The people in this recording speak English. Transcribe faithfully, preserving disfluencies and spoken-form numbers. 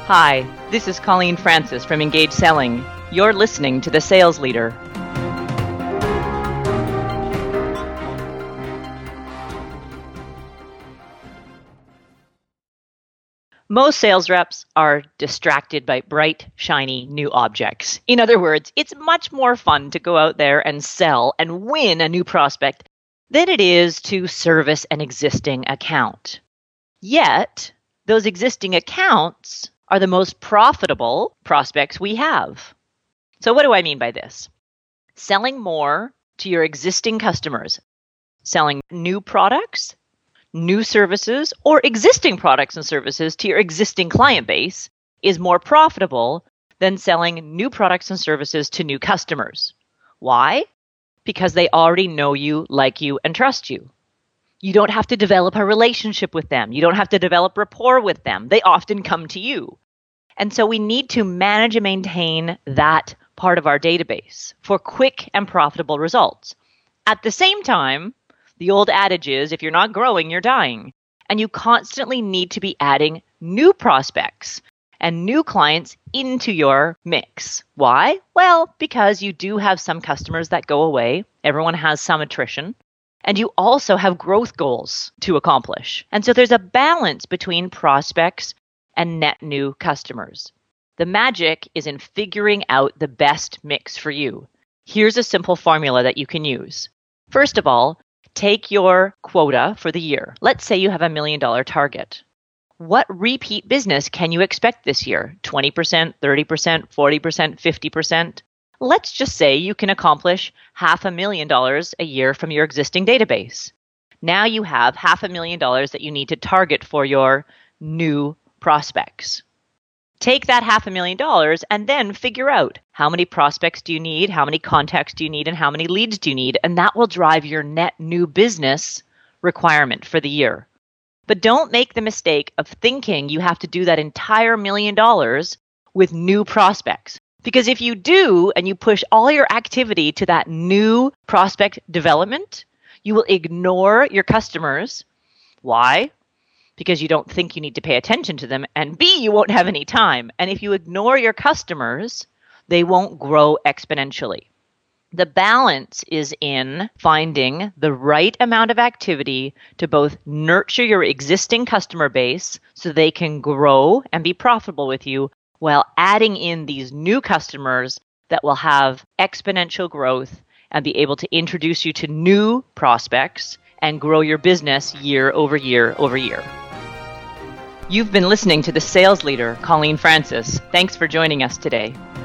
Hi, this is Colleen Francis from Engage Selling. You're listening to The Sales Leader. Most sales reps are distracted by bright, shiny new objects. In other words, it's much more fun to go out there and sell and win a new prospect than it is to service an existing account. Yet, those existing accounts are the most profitable prospects we have. So what do I mean by this? Selling more to your existing customers, selling new products, new services, or existing products and services to your existing client base is more profitable than selling new products and services to new customers. Why? Because they already know you, like you, and trust you. You don't have to develop a relationship with them. You don't have to develop rapport with them. They often come to you. And so we need to manage and maintain that part of our database for quick and profitable results. At the same time, the old adage is, if you're not growing, you're dying. And you constantly need to be adding new prospects and new clients into your mix. Why? Well, because you do have some customers that go away. Everyone has some attrition. And you also have growth goals to accomplish. And so there's a balance between prospects and net new customers. The magic is in figuring out the best mix for you. Here's a simple formula that you can use. First of all, take your quota for the year. Let's say you have a million dollar target. What repeat business can you expect this year? twenty percent, thirty percent, forty percent, fifty percent? Let's just say you can accomplish half a million dollars a year from your existing database. Now you have half a million dollars that you need to target for your new prospects. Take that half a million dollars and then figure out how many prospects do you need, how many contacts do you need, and how many leads do you need, and that will drive your net new business requirement for the year. But don't make the mistake of thinking you have to do that entire million dollars with new prospects. Because if you do, and you push all your activity to that new prospect development, you will ignore your customers. Why? Because you don't think you need to pay attention to them, and B, you won't have any time. And if you ignore your customers, they won't grow exponentially. The balance is in finding the right amount of activity to both nurture your existing customer base so they can grow and be profitable with you, while adding in these new customers that will have exponential growth and be able to introduce you to new prospects and grow your business year over year over year. You've been listening to The Sales Leader, Colleen Francis. Thanks for joining us today.